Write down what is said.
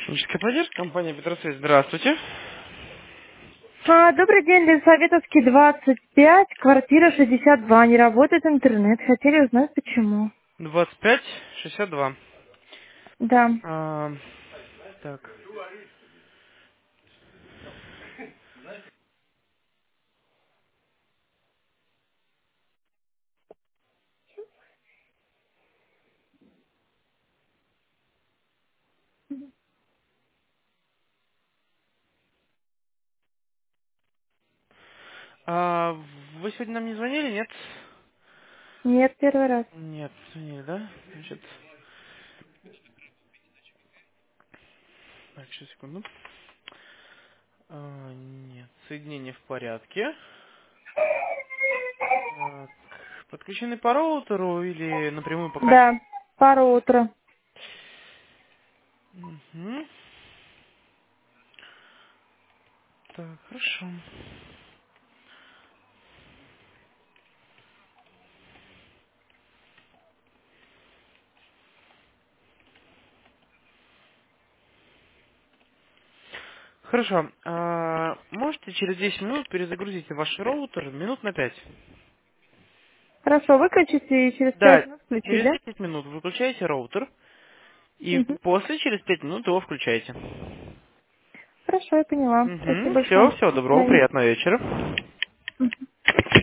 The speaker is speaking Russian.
Техническая поддержка, компания Петросвязь. Здравствуйте. Добрый день, Лисаветовский, 25, квартира 62. Не работает интернет. Хотели узнать, почему. 2562. Да. А, так. А, вы сегодня нам не звонили, нет? Нет, первый раз. Нет, звонили, да? Значит, так, сейчас, секунду. Нет, соединение в порядке. Так, подключены по роутеру или напрямую по кабелю? Да, пара утра. Мгм. Так, хорошо. Хорошо. Можете через 10 минут перезагрузить ваш роутер минут на 5? Хорошо, выключите и через 5 Да, минут включить, через да? 10 минут выключаете роутер, и Угу. после, через 5 минут его включаете. Хорошо, я поняла. Спасибо Угу, все, большое. всего До доброго, свидания. приятного вечера. Мгм.